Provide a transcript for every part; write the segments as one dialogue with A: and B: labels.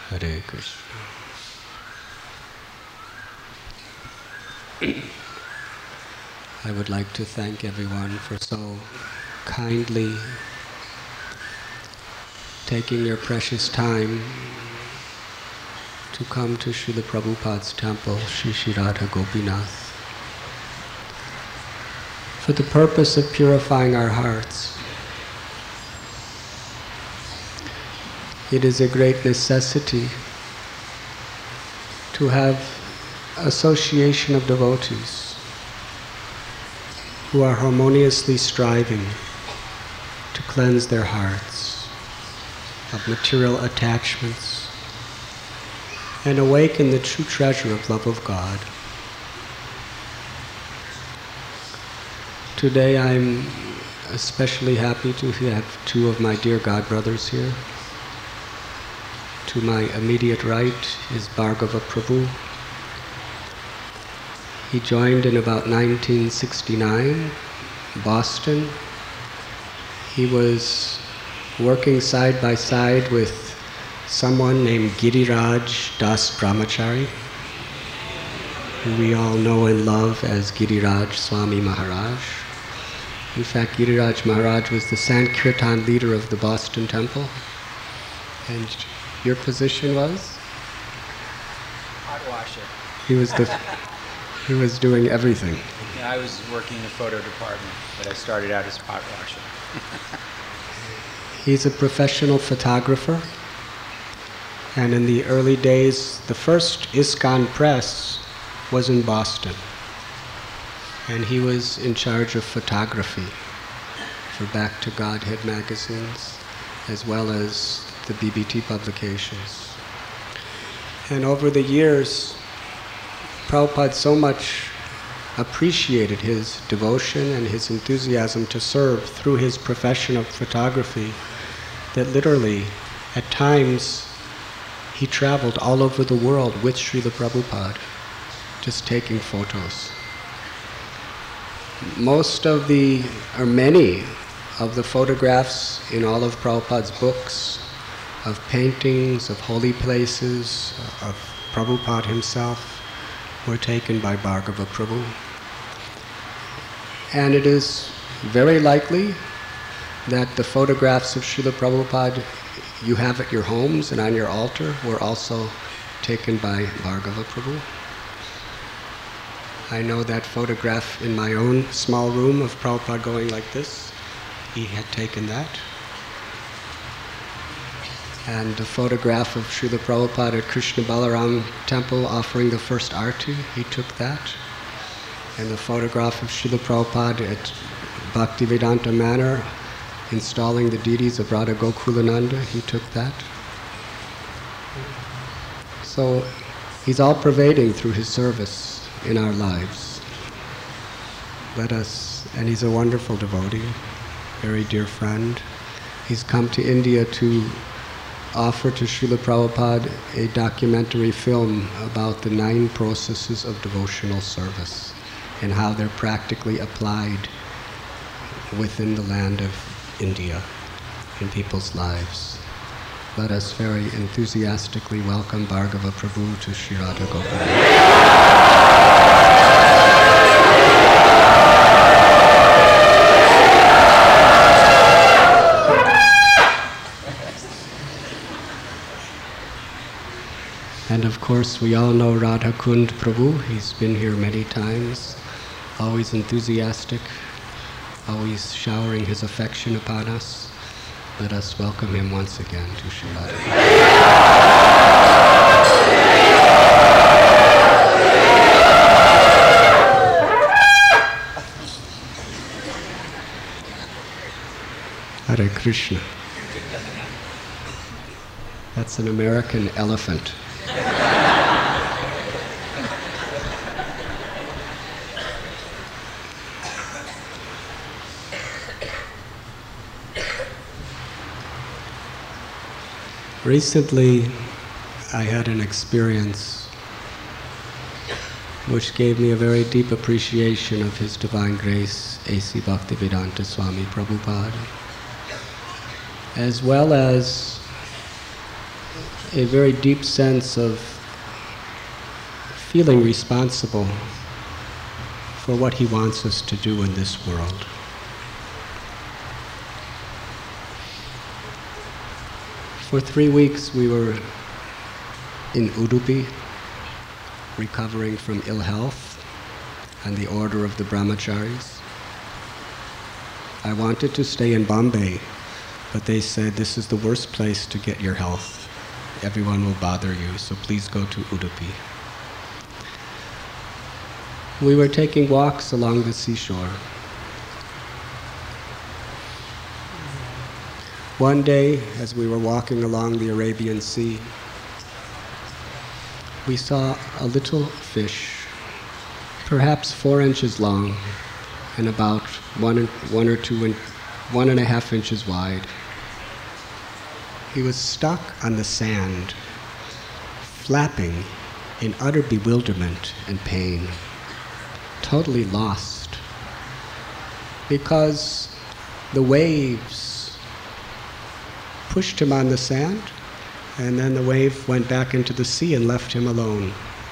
A: Hare Krishna. I would like to thank everyone for so kindly taking your precious time to come to Srila Prabhupada's temple, Sri Sri Radha Gopinath, for the purpose of purifying our hearts. It is a great necessity to have association of devotees who are harmoniously striving to cleanse their hearts of material attachments and awaken the true treasure of love of God. Today I'm especially happy to have two of my dear godbrothers here. To my immediate right is Bhargava Prabhu. He joined in about 1969, Boston. He was working side by side with someone named Giriraj Das Brahmachari, who we all know and love as Giriraj Swami Maharaj. In fact, Giriraj Maharaj was the Sankirtan leader of the Boston Temple. And your position was?
B: Pot washer.
A: He was doing everything.
B: Yeah, I was working in the photo department, but I started out as pot washer.
A: He's a professional photographer, and in the early days, the first ISKCON press was in Boston, and he was in charge of photography for Back to Godhead magazines, as well as the BBT publications. And over the years, Prabhupada so much appreciated his devotion and his enthusiasm to serve through his profession of photography that literally, at times, he traveled all over the world with Srila Prabhupada, just taking photos. Many of the photographs in all of Prabhupada's books, of paintings, of holy places, of Prabhupada himself, were taken by Bhargava Prabhu. And it is very likely that the photographs of Srila Prabhupada you have at your homes and on your altar were also taken by Bhargava Prabhu. I know that photograph in my own small room of Prabhupada going like this. He had taken that. And the photograph of Srila Prabhupada at Krishna Balaram temple offering the first arti, he took that. And the photograph of Srila Prabhupada at Bhaktivedanta Manor installing the deities of Radha Gokulananda, he took that. So he's all pervading through his service in our lives. And he's a wonderful devotee, very dear friend. He's come to India to offer to Srila Prabhupada a documentary film about the 9 processes of devotional service and how they're practically applied within the land of India in people's lives. Let us very enthusiastically welcome Bhargava Prabhu to Sri Radha Gopinath. And of course, we all know Radha Kund Prabhu. He's been here many times, always enthusiastic, always showering his affection upon us. Let us welcome him once again to Sri Radha. Hare Krishna. That's an American elephant. Recently, I had an experience which gave me a very deep appreciation of His Divine Grace, A.C. Bhaktivedanta Swami Prabhupada, as well as a very deep sense of feeling responsible for what he wants us to do in this world. For 3 weeks we were in Udupi, recovering from ill health and the order of the brahmacharis. I wanted to stay in Bombay, but they said, this is the worst place to get your health. Everyone will bother you, so please go to Udupi. We were taking walks along the seashore. One day, as we were walking along the Arabian Sea, we saw a little fish, perhaps 4 inches long and about 1.5 inches wide. He was stuck on the sand, flapping in utter bewilderment and pain, totally lost, because the waves pushed him on the sand, and then the wave went back into the sea and left him alone.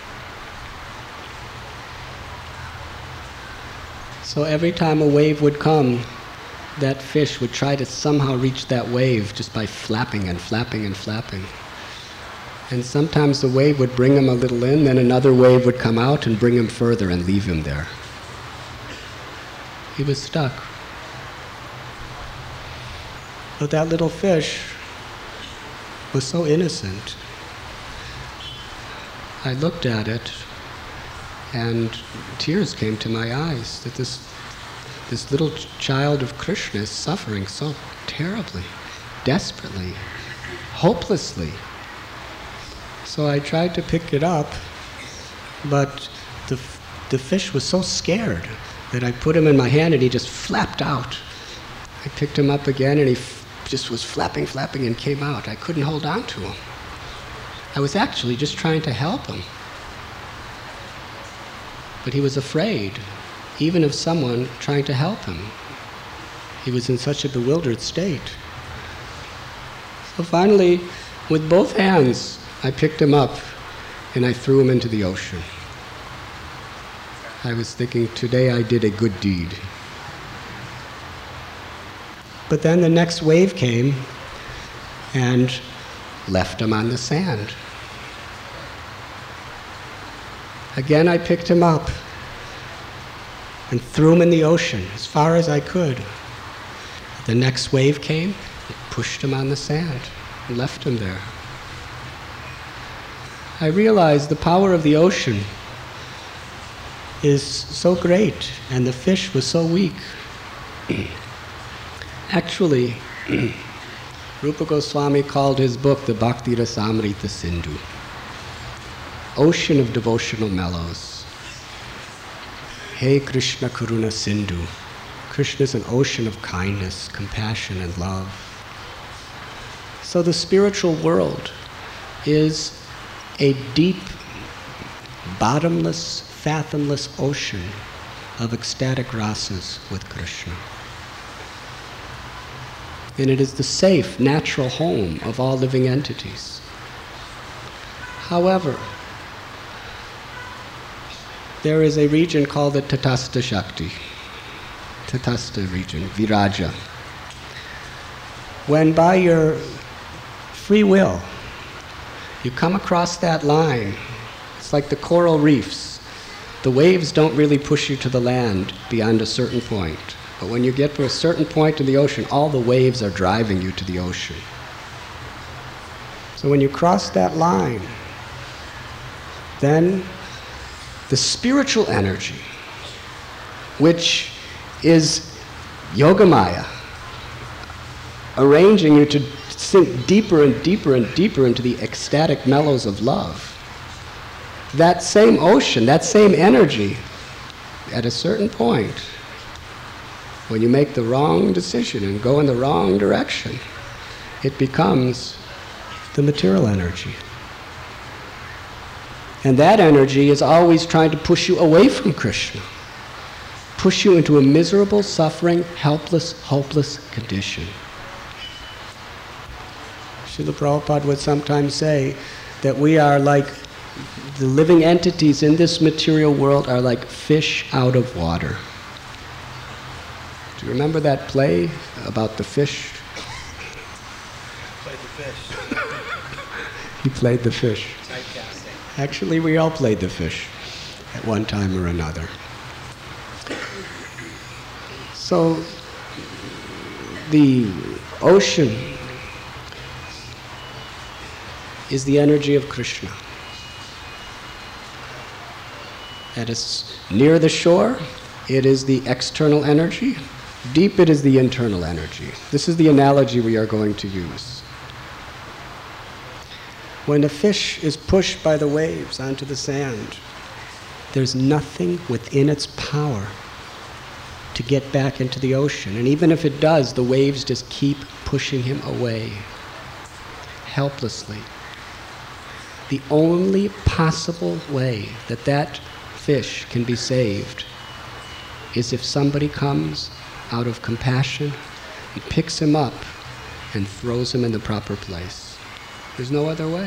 A: So every time a wave would come, that fish would try to somehow reach that wave just by flapping and flapping and flapping. And sometimes the wave would bring him a little in, then another wave would come out and bring him further and leave him there. He was stuck. But that little fish was so innocent. I looked at it and tears came to my eyes that this little child of Krishna is suffering so terribly, desperately, hopelessly. So I tried to pick it up, but the fish was so scared that I put him in my hand and he just flapped out. I picked him up again and he just was flapping and came out. I couldn't hold on to him. I was actually just trying to help him. But he was afraid, even of someone trying to help him. He was in such a bewildered state. So finally, with both hands, I picked him up and I threw him into the ocean. I was thinking, today I did a good deed. But then the next wave came and left him on the sand. Again, I picked him up and threw him in the ocean as far as I could. The next wave came, it pushed him on the sand and left him there. I realized the power of the ocean is so great and the fish was so weak. Actually, Rupa Goswami called his book the Bhakti Rasamrita Sindhu, ocean of devotional mellows. Hey Krishna Karuna Sindhu. Krishna is an ocean of kindness, compassion, and love. So the spiritual world is a deep, bottomless, fathomless ocean of ecstatic rasas with Krishna. And it is the safe, natural home of all living entities. However, there is a region called the Tatastha Shakti, Tatastha region, Viraja. When by your free will you come across that line, it's like the coral reefs. The waves don't really push you to the land beyond a certain point. But when you get to a certain point in the ocean, all the waves are driving you to the ocean. So when you cross that line, then the spiritual energy, which is Yogamaya, arranging you to sink deeper and deeper and deeper into the ecstatic mellows of love, that same ocean, that same energy, at a certain point, when you make the wrong decision and go in the wrong direction, it becomes the material energy. And that energy is always trying to push you away from Krishna, push you into a miserable, suffering, helpless, hopeless condition. Srila Prabhupada would sometimes say that we are like, the living entities in this material world are like fish out of water. Do you remember that play about the fish?
B: Played the fish.
A: He played the fish.
B: Typecasting.
A: Actually, we all played the fish at one time or another. So, the ocean is the energy of Krishna. At its near the shore, it is the external energy. Deep, it is the internal energy. This is the analogy we are going to use. When a fish is pushed by the waves onto the sand, there's nothing within its power to get back into the ocean. And even if it does, the waves just keep pushing him away, helplessly. The only possible way that that fish can be saved is if somebody comes out of compassion and picks him up and throws him in the proper place. There's no other way.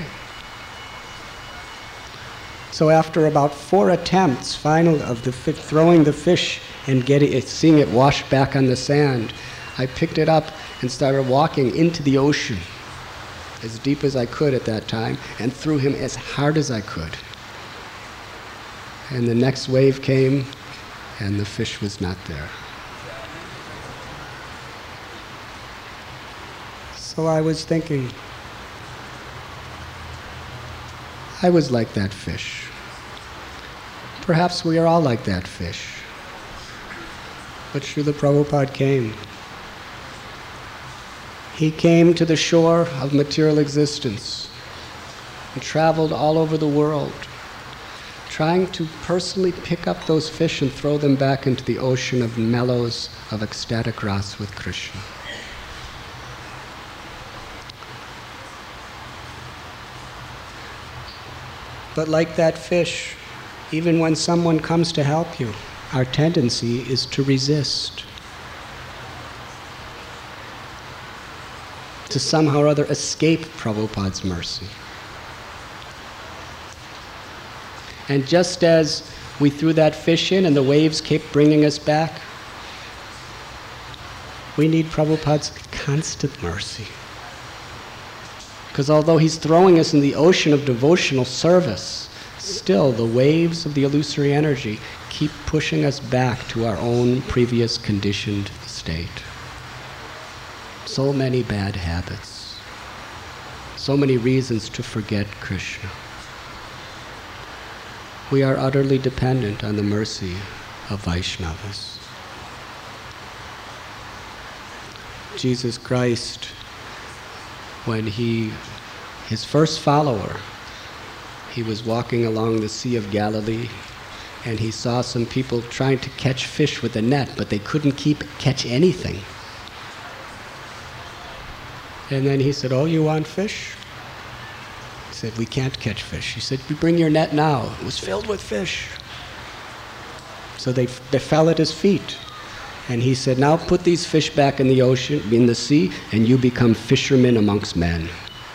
A: So after about 4 attempts, final of throwing the fish and seeing it wash back on the sand, I picked it up and started walking into the ocean as deep as I could at that time and threw him as hard as I could. And the next wave came and the fish was not there. So I was thinking, I was like that fish. Perhaps we are all like that fish. But Srila Prabhupada came. He came to the shore of material existence and traveled all over the world, trying to personally pick up those fish and throw them back into the ocean of mellows of ecstatic rasa with Krishna. But like that fish, even when someone comes to help you, our tendency is to resist, to somehow or other escape Prabhupada's mercy. And just as we threw that fish in and the waves kept bringing us back, we need Prabhupada's constant mercy. Because although he's throwing us in the ocean of devotional service, still the waves of the illusory energy keep pushing us back to our own previous conditioned state. So many bad habits, so many reasons to forget Krishna. We are utterly dependent on the mercy of Vaishnavas. Jesus Christ, when his first follower, he was walking along the Sea of Galilee and he saw some people trying to catch fish with a net, but they couldn't catch anything. And then he said, "Oh, you want fish?" He said, "We can't catch fish." He said, "You bring your net now." It was filled with fish. So they fell at his feet. And he said, "Now put these fish back in the ocean, in the sea, and you become fishermen amongst men."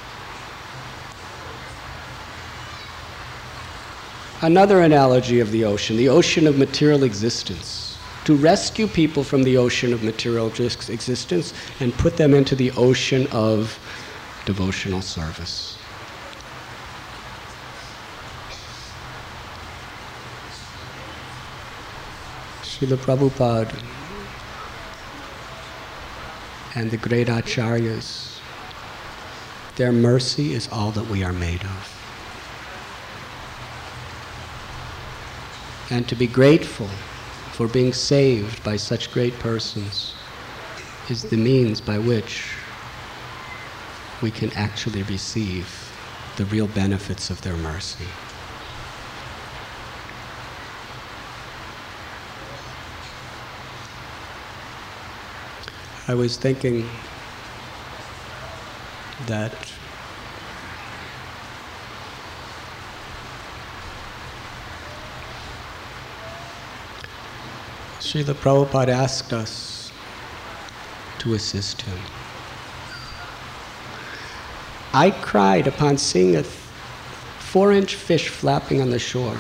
A: Another analogy of the ocean of material existence. To rescue people from the ocean of material existence and put them into the ocean of devotional service. Srila Prabhupada and the great acharyas, their mercy is all that we are made of. And to be grateful for being saved by such great persons is the means by which we can actually receive the real benefits of their mercy. I was thinking that Srila Prabhupada asked us to assist him. I cried upon seeing a 4-inch fish flapping on the shore.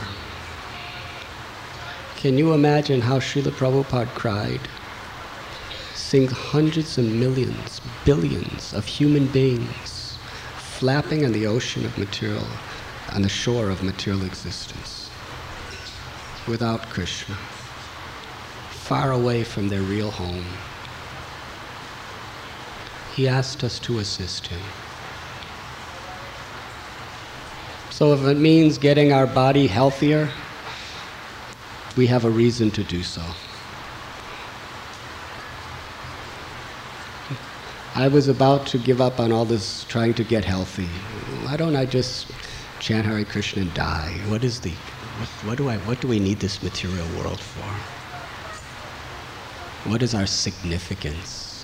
A: Can you imagine how Srila Prabhupada cried, seeing hundreds of millions, billions of human beings flapping on the ocean of material, on the shore of material existence, without Krishna, far away from their real home? He asked us to assist him. So if it means getting our body healthier, we have a reason to do so. I was about to give up on all this trying to get healthy. Why don't I just chant Hare Krishna and die? What do we need this material world for? What is our significance?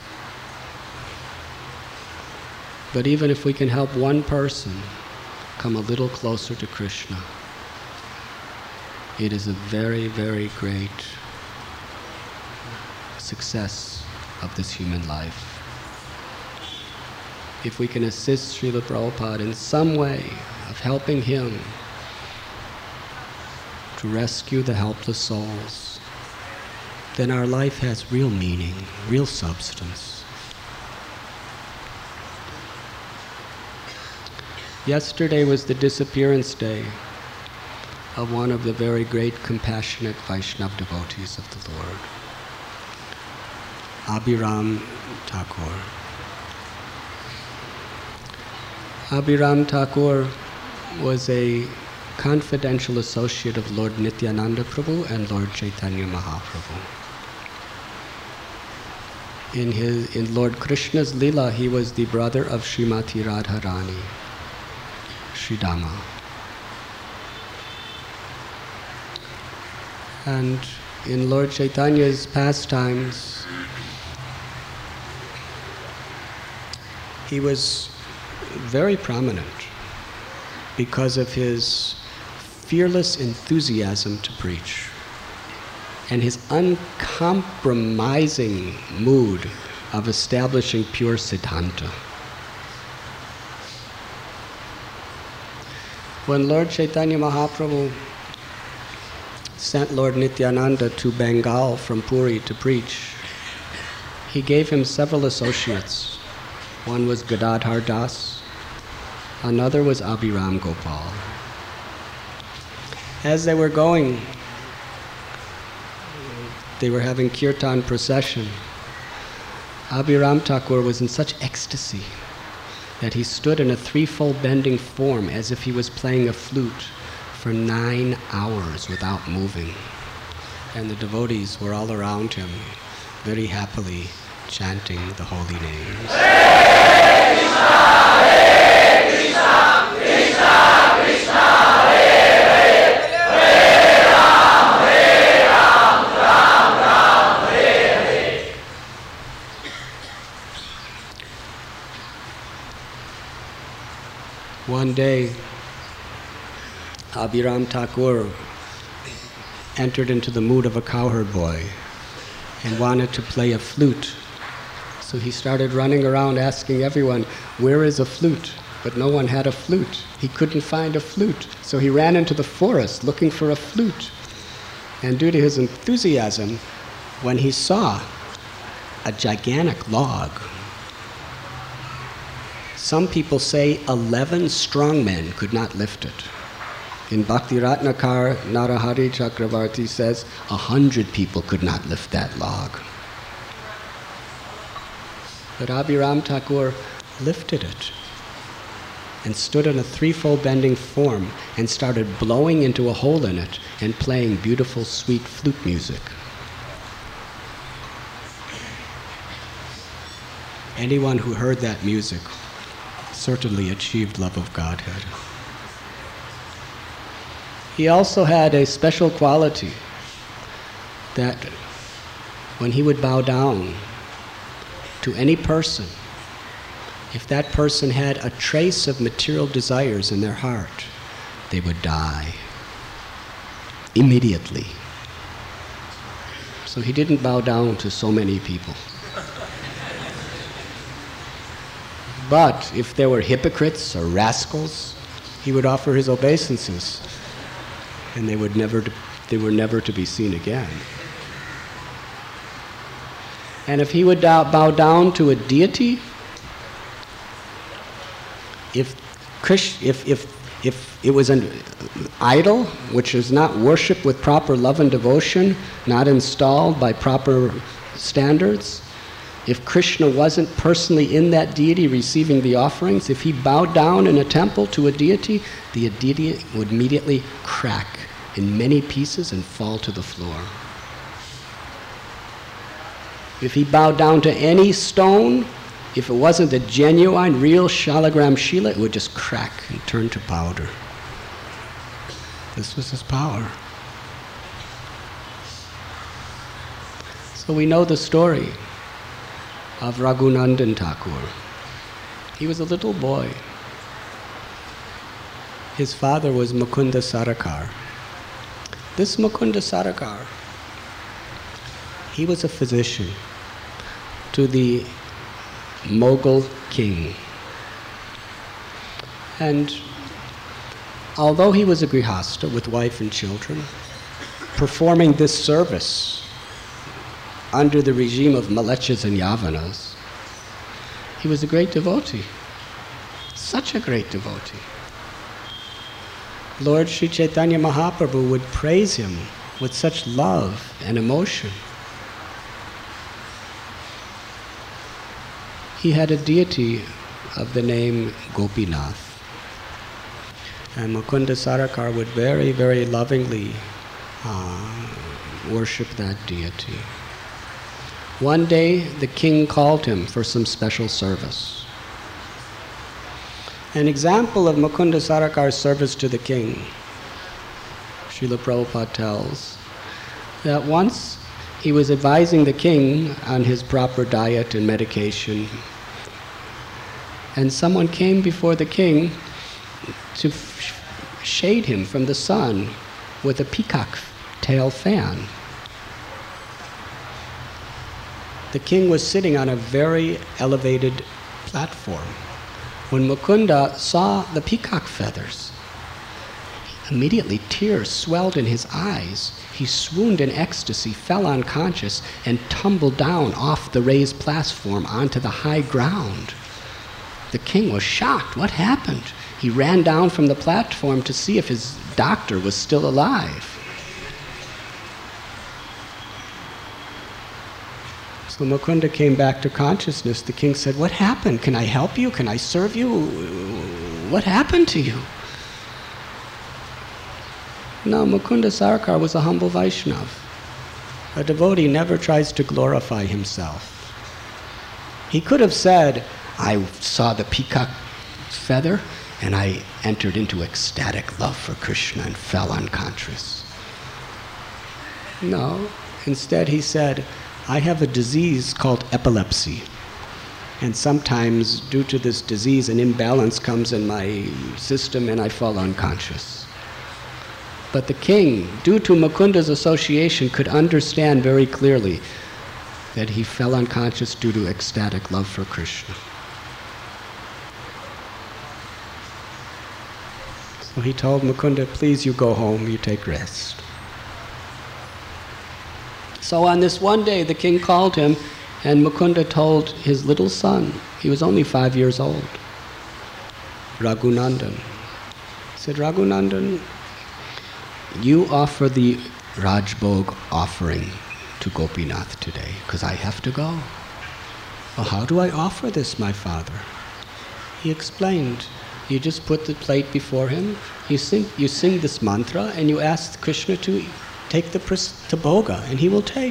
A: But even if we can help one person come a little closer to Krishna, it is a very, very great success of this human life. If we can assist Srila Prabhupada in some way of helping him to rescue the helpless souls, then our life has real meaning, real substance. Yesterday was the disappearance day of one of the very great compassionate Vaishnava devotees of the Lord, Abhiram Thakur. Abhiram Thakur was a confidential associate of Lord Nityananda Prabhu and Lord Chaitanya Mahaprabhu. In Lord Krishna's Leela, he was the brother of Srimati Radharani, Sridama. And in Lord Chaitanya's pastimes, he was very prominent because of his fearless enthusiasm to preach and his uncompromising mood of establishing pure Siddhanta. When Lord Chaitanya Mahaprabhu sent Lord Nityananda to Bengal from Puri to preach, he gave him several associates. One was Gadadhar Das, another was Abhiram Gopal. As they were going, they were having kirtan procession. Abhiram Thakur was in such ecstasy that he stood in a threefold bending form as if he was playing a flute for 9 hours without moving. And the devotees were all around him, very happily chanting the holy names. Hare Krishna, Hare Krishna, Krishna Krishna, Hare Hare, Hare Ram, Ram Ram, Hare Hare. One day, Abhiram Thakur entered into the mood of a cowherd boy and wanted to play a flute. So he started running around asking everyone, where is a flute? But no one had a flute. He couldn't find a flute. So he ran into the forest looking for a flute. And due to his enthusiasm, when he saw a gigantic log, some people say 11 strong men could not lift it. In Bhakti Ratnakar, Narahari Chakravarti says 100 people could not lift that log. But Abhiram Thakur lifted it and stood in a threefold bending form and started blowing into a hole in it and playing beautiful, sweet flute music. Anyone who heard that music certainly achieved love of Godhead. He also had a special quality that when he would bow down to any person, if that person had a trace of material desires in their heart, they would die immediately. So he didn't bow down to so many people. But if there were hypocrites or rascals, he would offer his obeisances, and they were never to be seen again. And if he would bow down to a deity, if it was an idol which is not worshipped with proper love and devotion, not installed by proper standards, if Krishna wasn't personally in that deity receiving the offerings, if he bowed down in a temple to a deity, the deity would immediately crack in many pieces and fall to the floor. If he bowed down to any stone, if it wasn't a genuine, real Shalagram Shila, it would just crack and turn to powder. This was his power. So we know the story of Raghunandan Thakur. He was a little boy. His father was Mukunda Sarakar. This Mukunda Sarakar, he was a physician to the Mughal king. And although he was a grihasta with wife and children, performing this service under the regime of Malechas and Yavanas, he was a great devotee. Such a great devotee. Lord Sri Chaitanya Mahaprabhu would praise him with such love and emotion. He had a deity of the name Gopinath. And Mukunda Sarakar would very, very lovingly worship that deity. One day, the king called him for some special service. An example of Mukunda Sarakar's service to the king, Srila Prabhupada tells, that once he was advising the king on his proper diet and medication, and someone came before the king to shade him from the sun with a peacock tail fan. The king was sitting on a very elevated platform. When Mukunda saw the peacock feathers, immediately tears swelled in his eyes. He swooned in ecstasy, fell unconscious, and tumbled down off the raised platform onto the high ground. The king was shocked. What happened? He ran down from the platform to see if his doctor was still alive. So Mukunda came back to consciousness. The king said, "What happened? Can I help you? Can I serve you? What happened to you?" No, Mukunda Sarakar was a humble Vaishnava. A devotee never tries to glorify himself. He could have said, "I saw the peacock feather and I entered into ecstatic love for Krishna and fell unconscious." No, instead he said, "I have a disease called epilepsy, and sometimes due to this disease an imbalance comes in my system and I fall unconscious." But the king, due to Mukunda's association, could understand very clearly that he fell unconscious due to ecstatic love for Krishna. So he told Mukunda, "Please, you go home, you take rest." So on this one day, the king called him, and Mukunda told his little son, he was only 5 years old, Raghunandan. He said, "Raghunandan, you offer the Rajbhog offering to Gopinath today, because I have to go." "Well, how do I offer this, my father?" He explained, "You just put the plate before him, you sing this mantra, and you ask Krishna to take the bhoga, and he will take."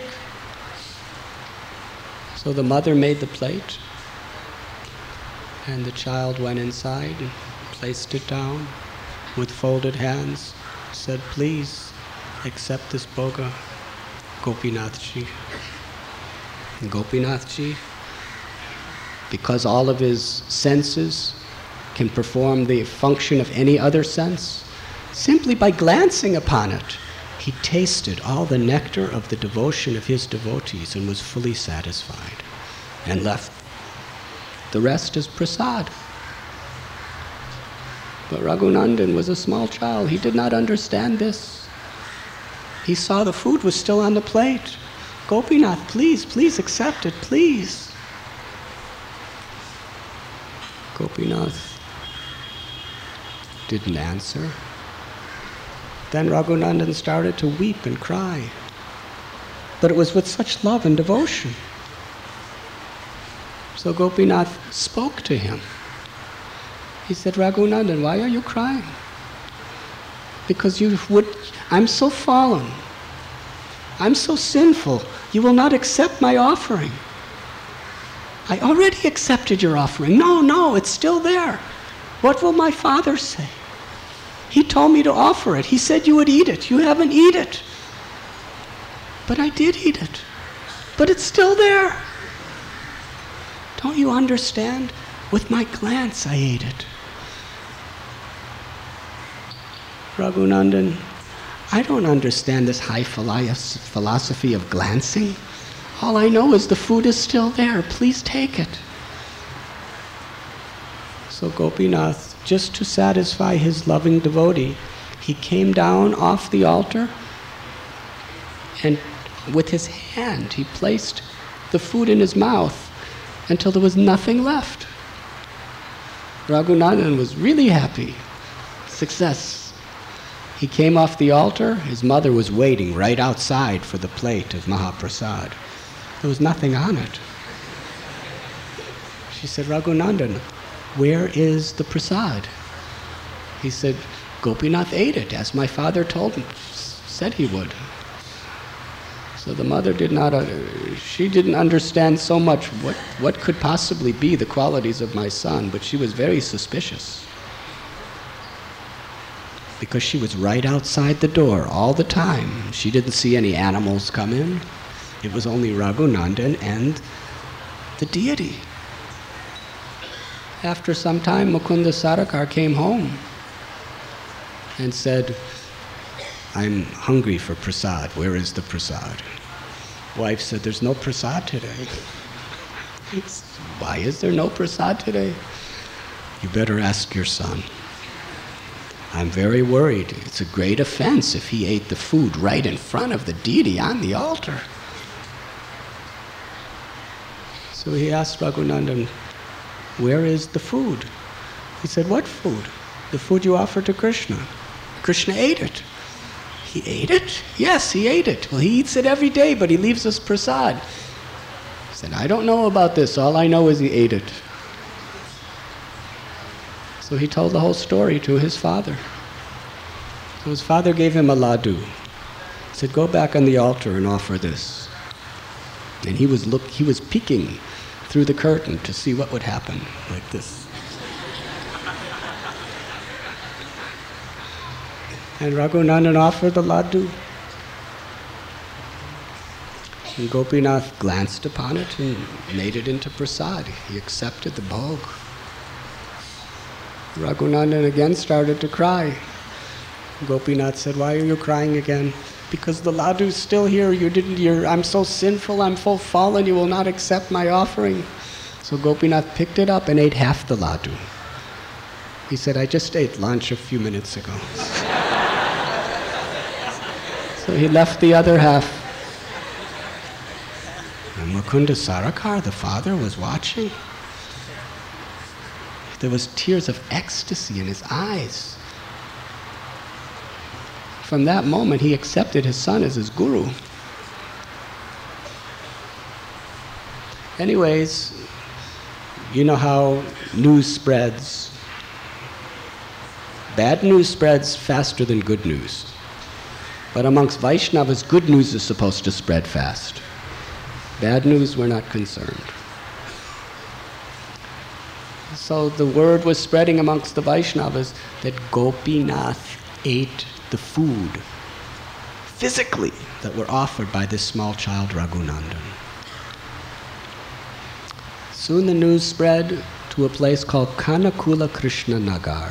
A: So the mother made the plate, and the child went inside and placed it down with folded hands, said, "Please accept this bhoga, Gopinathji." And Gopinathji, because all of his senses can perform the function of any other sense, simply by glancing upon it, he tasted all the nectar of the devotion of his devotees and was fully satisfied and left. The rest is prasad. But Raghunandan was a small child. He did not understand this. He saw the food was still on the plate. Gopinath, please accept it, please. Gopinath didn't answer. Then Raghunandan started to weep and cry. But it was with such love and devotion. So Gopinath spoke to him. He said, Raghunandan, why are you crying? Because I'm so fallen. I'm so sinful. You will not accept my offering. I already accepted your offering. No, it's still there. What will my father say? He told me to offer it. He said you would eat it. You haven't eaten it. But I did eat it. But it's still there. Don't you understand? With my glance I ate it. Raghunandan, I don't understand this high philosophy of glancing. All I know is the food is still there. Please take it. So Gopinath, just to satisfy his loving devotee, he came down off the altar and with his hand he placed the food in his mouth until there was nothing left. Raghunandan was really happy. Success. He came off the altar. His mother was waiting right outside for the plate of Mahaprasad. There was nothing on it. She said, Raghunandan, where is the prasad? He said, Gopinath ate it, as my father said he would. So the mother she didn't understand so much what could possibly be the qualities of my son, but she was very suspicious. Because she was right outside the door all the time. She didn't see any animals come in. It was only Raghunandan and the deity. After some time, Mukunda Sarakar came home and said, I'm hungry for prasad. Where is the prasad? Wife said, there's no prasad today. Why is there no prasad today? You better ask your son. I'm very worried. It's a great offense if he ate the food right in front of the deity on the altar. So he asked Raghunandan, where is the food? He said, what food? The food you offered to Krishna. Krishna ate it. He ate it? Yes, he ate it. Well, he eats it every day, but he leaves us prasad. He said, I don't know about this. All I know is he ate it. So he told the whole story to his father. So his father gave him a laddu. He said, go back on the altar and offer this. And he was peeking through the curtain to see what would happen, like this. And Raghunandan offered the laddu. And Gopinath glanced upon it and made it into prasad. He accepted the bhog. Raghunandan again started to cry. Gopinath said, why are you crying again? Because the laddu's still here. I'm so sinful, I'm so fallen, you will not accept my offering. So Gopinath picked it up and ate half the laddu. He said, I just ate lunch a few minutes ago. So he left the other half. And Mukunda Sarakar, the father, was watching. There was tears of ecstasy in his eyes. From that moment, he accepted his son as his guru. Anyways, you know how news spreads. Bad news spreads faster than good news. But amongst Vaishnavas, good news is supposed to spread fast. Bad news, we're not concerned. So the word was spreading amongst the Vaishnavas that Gopinath ate the food physically that were offered by this small child Raghunandan. Soon the news spread to a place called Kanakula Krishna Nagar.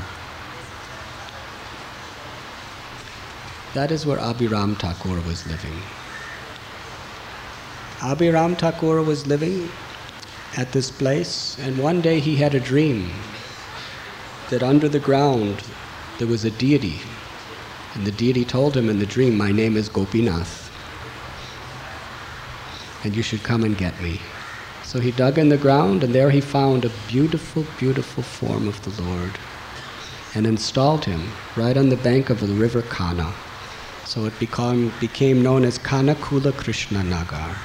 A: That is where Abhiram Thakur was living. Abhiram Thakur was living at this place, and one day he had a dream that under the ground there was a deity, and the deity told him in the dream, "My name is Gopinath, and you should come and get me." So he dug in the ground, and there he found a beautiful, beautiful form of the Lord, and installed him right on the bank of the river Kana. So it became known as Kanakula Krishna Nagar.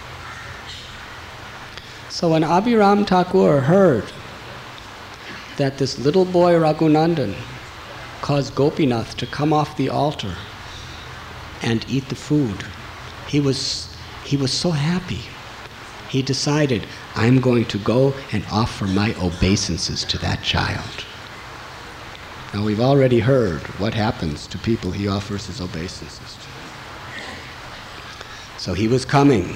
A: So when Abhiram Thakur heard that this little boy Raghunandan caused Gopinath to come off the altar and eat the food, he was so happy. He decided, "I'm going to go and offer my obeisances to that child." Now we've already heard what happens to people he offers his obeisances to. So he was coming,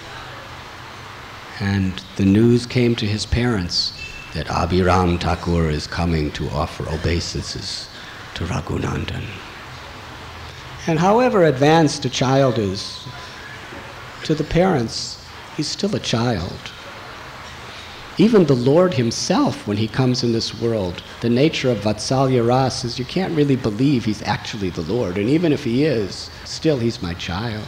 A: and the news came to his parents that Abhiram Thakur is coming to offer obeisances to Raghunandan. And however advanced a child is, to the parents, he's still a child. Even the Lord himself, when he comes in this world, the nature of Vatsalya Ras is you can't really believe he's actually the Lord. And even if he is, still he's my child.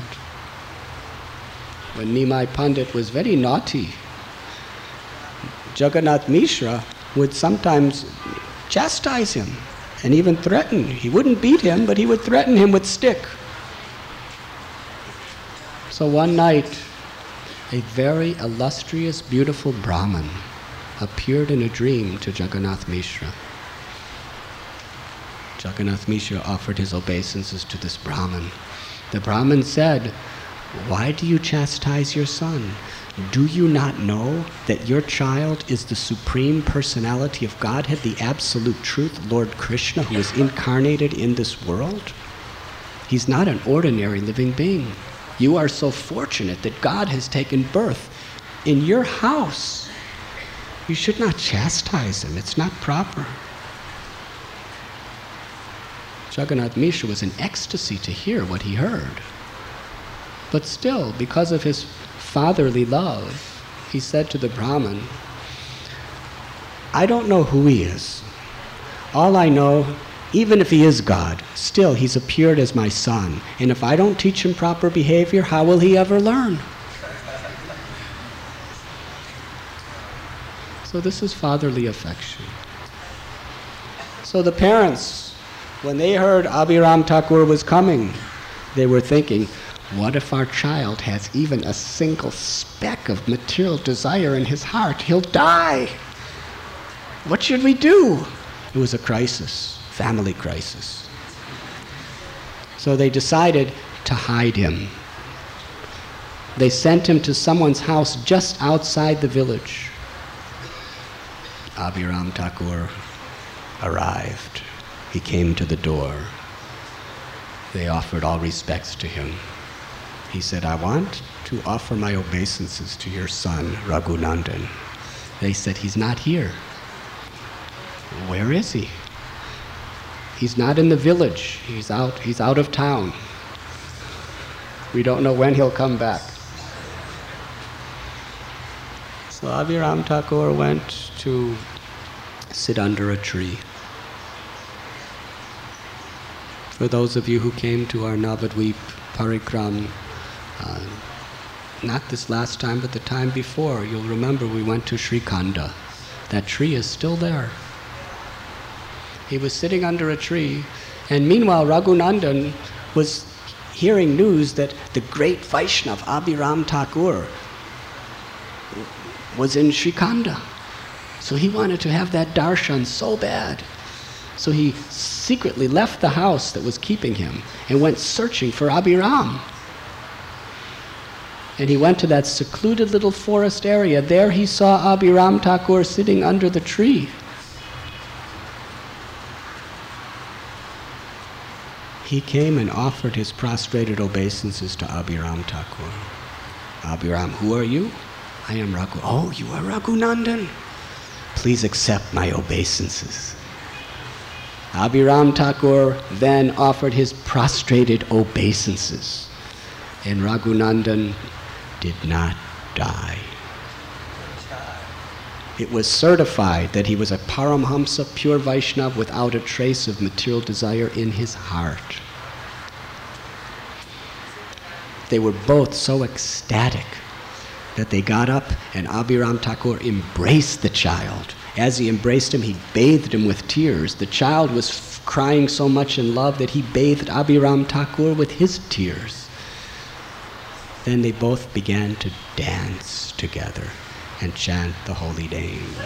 A: When Nimai Pandit was very naughty, Jagannath Mishra would sometimes chastise him and even threaten. He wouldn't beat him, but he would threaten him with stick. So one night, a very illustrious, beautiful Brahmin appeared in a dream to Jagannath Mishra. Jagannath Mishra offered his obeisances to this Brahmin. The Brahmin said, "Why do you chastise your son? Do you not know that your child is the Supreme Personality of Godhead, the Absolute Truth, Lord Krishna, who is incarnated in this world? He's not an ordinary living being. You are so fortunate that God has taken birth in your house. You should not chastise him. It's not proper." Jagannath Mishra was in ecstasy to hear what he heard. But still, because of his fatherly love, he said to the Brahmin, "I don't know who he is. All I know, even if he is God, still he's appeared as my son. And if I don't teach him proper behavior, how will he ever learn?" So this is fatherly affection. So the parents, when they heard Abhiram Thakur was coming, they were thinking, what if our child has even a single speck of material desire in his heart? He'll die. What should we do? It was a crisis, family crisis. So they decided to hide him. They sent him to someone's house just outside the village. Abhiram Thakur arrived. He came to the door. They offered all respects to him. He said, "I want to offer my obeisances to your son, Raghunandan." They said, "He's not here." "Where is he?" "He's not in the village. He's out of town. We don't know when he'll come back." So Abhiram Thakur went to sit under a tree. For those of you who came to our Navadvip Parikram, not this last time, but the time before, you'll remember we went to Sri Khanda. That tree is still there. He was sitting under a tree, and meanwhile Raghunandan was hearing news that the great Vaishnav Abhiram Thakur was in Sri Khanda. So he wanted to have that darshan so bad. So he secretly left the house that was keeping him and went searching for Abhiram. And he went to that secluded little forest area. There he saw Abhiram Thakur sitting under the tree. He came and offered his prostrated obeisances to Abhiram Thakur. "Abhiram, who are you?" "I am Raghu." "Oh, you are Raghunandan. Please accept my obeisances." Abhiram Thakur then offered his prostrated obeisances, and Raghunandan did not die. It was certified that he was a Paramhamsa, pure Vaishnava, without a trace of material desire in his heart. They were both so ecstatic that they got up and Abhiram Thakur embraced the child. As he embraced him, he bathed him with tears. The child was crying so much in love that he bathed Abhiram Thakur with his tears. Then they both began to dance together and chant the holy names.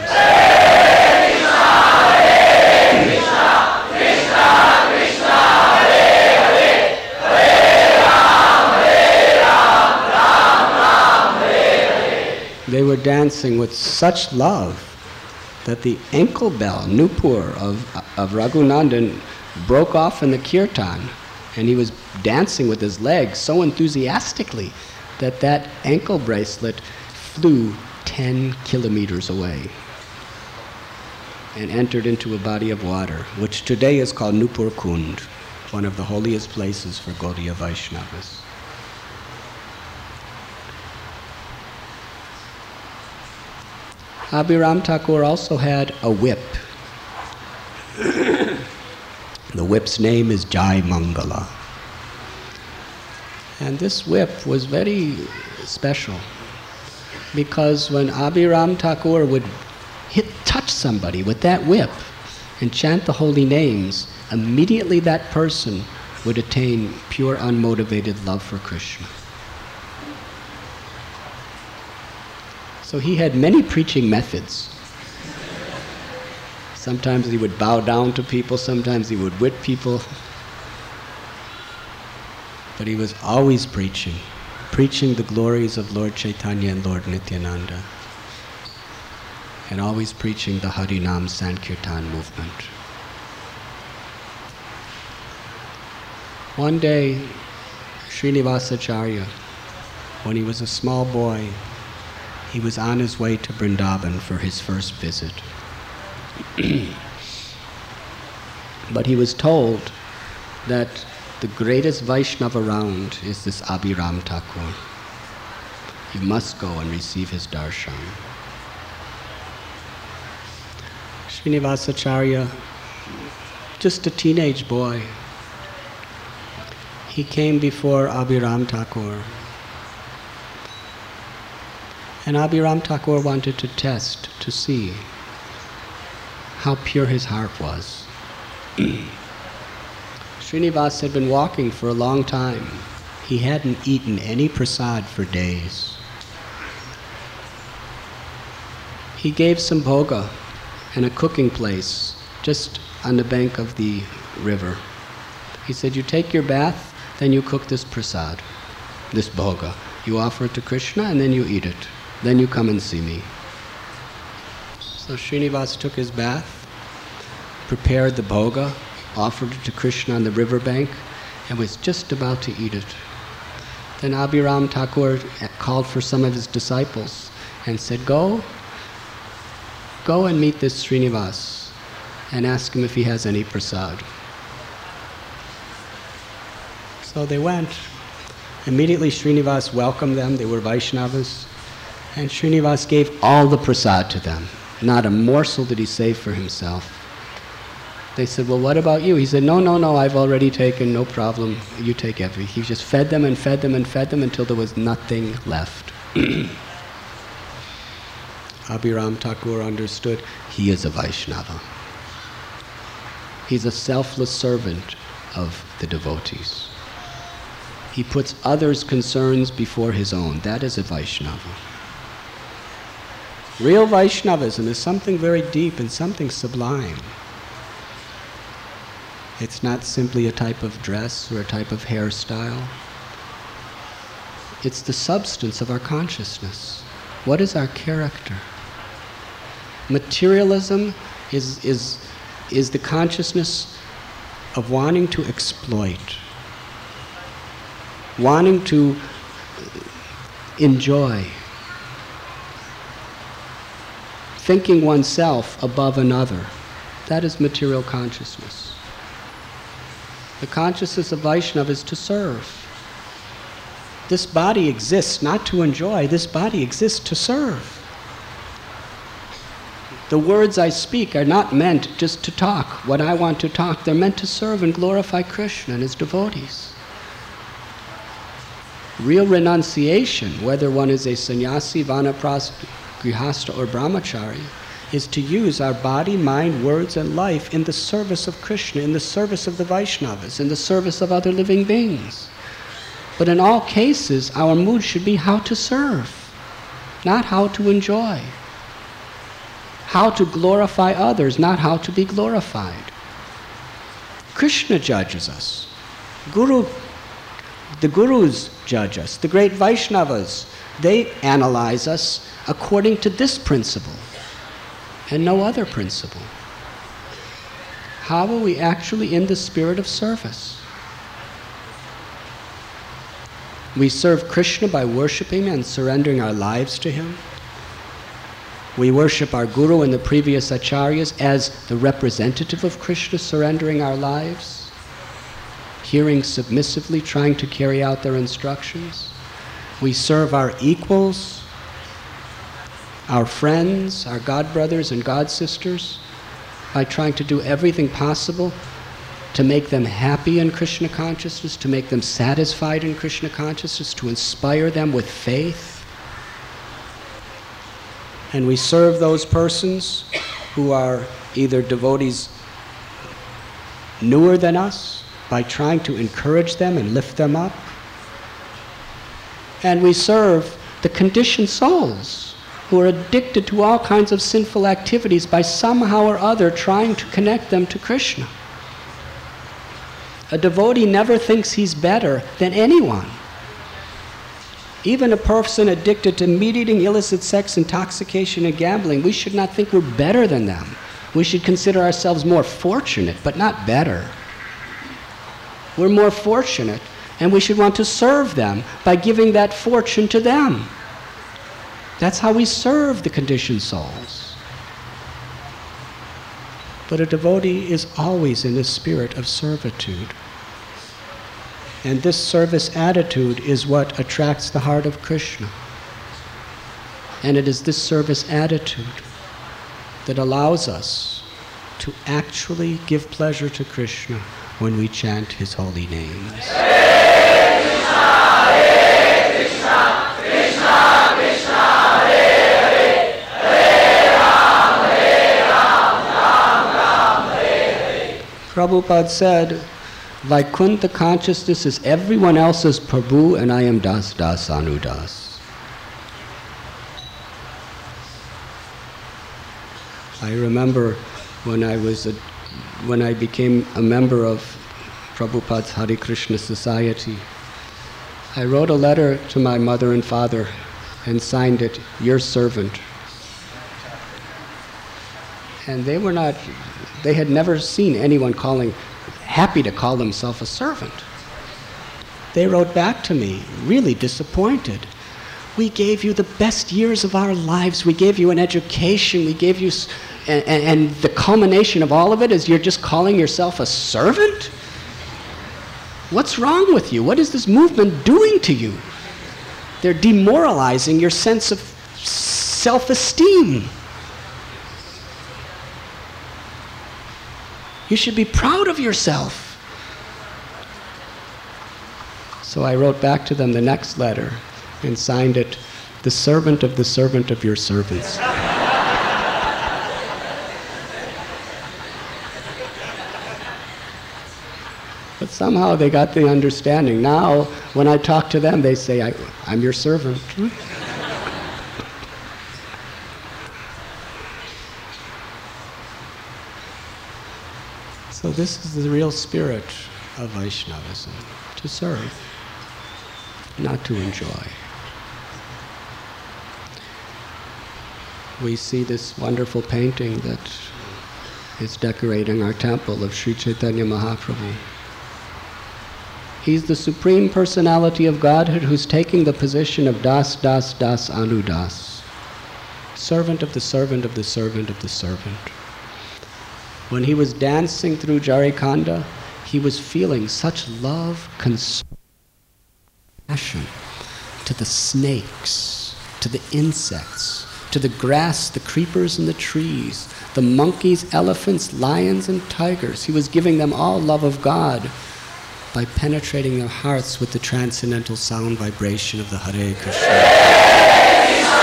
A: They were dancing with such love that the ankle bell, Nupur of Raghunandan, broke off in the kirtan, and he was dancing with his legs so enthusiastically that that ankle bracelet flew 10 kilometers away and entered into a body of water, which today is called Nupur Kund, one of the holiest places for Gaudiya Vaishnavas. Abhiram Thakur also had a whip. The whip's name is Jai Mangala. And this whip was very special because when Abhiram Thakur would touch somebody with that whip and chant the holy names, immediately that person would attain pure unmotivated love for Krishna. So he had many preaching methods. Sometimes he would bow down to people, sometimes he would whip people. But he was always preaching the glories of Lord Chaitanya and Lord Nityananda, and always preaching the Harinam Sankirtan movement. One day, Srinivasacharya, when he was a small boy, he was on his way to Vrindavan for his first visit. But he was told that the greatest Vaishnava around is this Abhiram Thakur. You must go and receive his darshan. Srinivasacharya, just a teenage boy, he came before Abhiram Thakur. And Abhiram Thakur wanted to test, to see how pure his heart was. Srinivas had been walking for a long time. He hadn't eaten any prasad for days. He gave some bhoga in a cooking place just on the bank of the river. He said, you take your bath, then you cook this prasad, this bhoga. You offer it to Krishna and then you eat it. Then you come and see me. So Srinivas took his bath, prepared the bhoga, offered it to Krishna on the riverbank, and was just about to eat it. Then Abhiram Thakur called for some of his disciples and said, go and meet this Srinivas and ask him if he has any prasad. So they went. Immediately Srinivas welcomed them. They were Vaishnavas. And Srinivas gave all the prasad to them. Not a morsel did he save for himself. They said, well, what about you? He said, no, I've already taken, no problem. You take everything. He just fed them and fed them and fed them until there was nothing left. Abhiram Thakur understood he is a Vaishnava. He's a selfless servant of the devotees. He puts others' concerns before his own. That is a Vaishnava. Real Vaishnavism is something very deep and something sublime. It's not simply a type of dress or a type of hairstyle. It's the substance of our consciousness. What is our character? Materialism is the consciousness of wanting to exploit, wanting to enjoy, thinking oneself above another. That is material consciousness. The consciousness of Vaishnava is to serve. This body exists not to enjoy, this body exists to serve. The words I speak are not meant just to talk what I want to talk. They're meant to serve and glorify Krishna and his devotees. Real renunciation, whether one is a sannyasi, vanaprastha, grihastha, or brahmachari, is to use our body, mind, words, and life in the service of Krishna, in the service of the Vaishnavas, in the service of other living beings. But in all cases, our mood should be how to serve, not how to enjoy. How to glorify others, not how to be glorified. Krishna judges us. The gurus judge us. The great Vaishnavas, they analyze us according to this principle and no other principle. How are we actually in the spirit of service? We serve Krishna by worshiping and surrendering our lives to him. We worship our Guru and the previous Acharyas as the representative of Krishna, surrendering our lives, hearing submissively, trying to carry out their instructions. We serve our equals, our friends, our god brothers and god sisters, by trying to do everything possible to make them happy in Krishna consciousness, to make them satisfied in Krishna consciousness, to inspire them with faith. And we serve those persons who are either devotees newer than us by trying to encourage them and lift them up. And we serve the conditioned souls who are addicted to all kinds of sinful activities by somehow or other trying to connect them to Krishna. A devotee never thinks he's better than anyone. Even a person addicted to meat-eating, illicit sex, intoxication, and gambling, we should not think we're better than them. We should consider ourselves more fortunate, but not better. We're more fortunate, and we should want to serve them by giving that fortune to them. That's how we serve the conditioned souls. But a devotee is always in a spirit of servitude. And this service attitude is what attracts the heart of Krishna. And it is this service attitude that allows us to actually give pleasure to Krishna when we chant his holy names. Hare Krishna, Krishna Krishna, Hare Hare, Hare Ram, Ram Hare Hare. Prabhupada said, Vaikuntha consciousness is everyone else's Prabhu and I am Das Das Anudas. I remember when I became a member of Prabhupada's Hare Krishna Society, I wrote a letter to my mother and father and signed it, Your Servant. And they had never seen anyone happy to call themselves a servant. They wrote back to me, really disappointed. We gave you the best years of our lives. We gave you an education. We gave you, and the culmination of all of it is you're just calling yourself a servant? What's wrong with you? What is this movement doing to you? They're demoralizing your sense of self-esteem. You should be proud of yourself. So I wrote back to them the next letter and signed it, the servant of your servants. But somehow they got the understanding. Now, when I talk to them, they say, I'm your servant. So this is the real spirit of Vaishnavism, to serve, not to enjoy. We see this wonderful painting that is decorating our temple of Sri Chaitanya Mahaprabhu. He's the Supreme Personality of Godhead who's taking the position of Das Das Das Anudas, servant of the servant of the servant of the servant. When he was dancing through Jarikhanda, he was feeling such love, compassion to the snakes, to the insects to the grass, the creepers and the trees, the monkeys, elephants, lions and tigers. He was giving them all love of God by penetrating their hearts with the transcendental sound vibration of the Hare Krishna.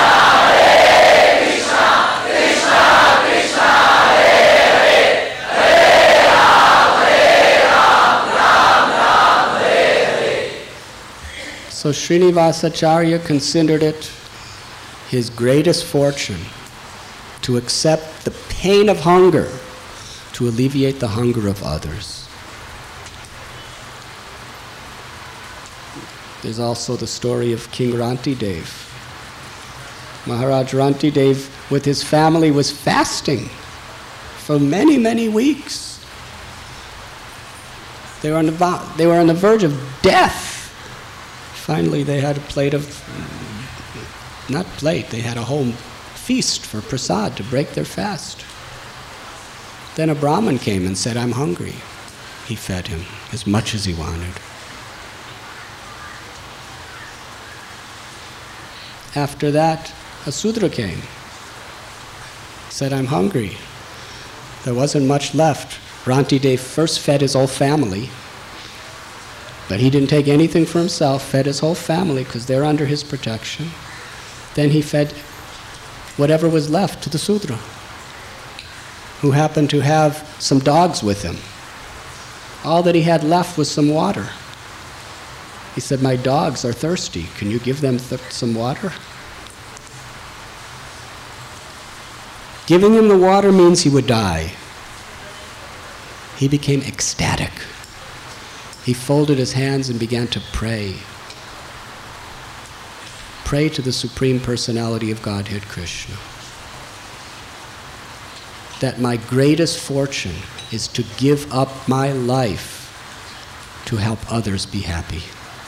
A: So Srinivasacharya considered it his greatest fortune to accept the pain of hunger to alleviate the hunger of others. There's also the story of King Rantidev. Maharaj Rantidev with his family was fasting for many, many weeks. They were on the verge of death. Finally, they had a they had a whole feast for prasad to break their fast. Then a Brahmin came and said, "I'm hungry." He fed him as much as he wanted. After that, a Sudra came, said, "I'm hungry." There wasn't much left. Rantidev first fed his whole family, but he didn't take anything for himself, fed his whole family because they're under his protection. Then he fed whatever was left to the Sudra, who happened to have some dogs with him. All that he had left was some water. He said, "My dogs are thirsty. Can you give them some water?" Giving him the water means he would die. He became ecstatic. He folded his hands and began to pray. Pray to the Supreme Personality of Godhead, Krishna, that my greatest fortune is to give up my life to help others be happy.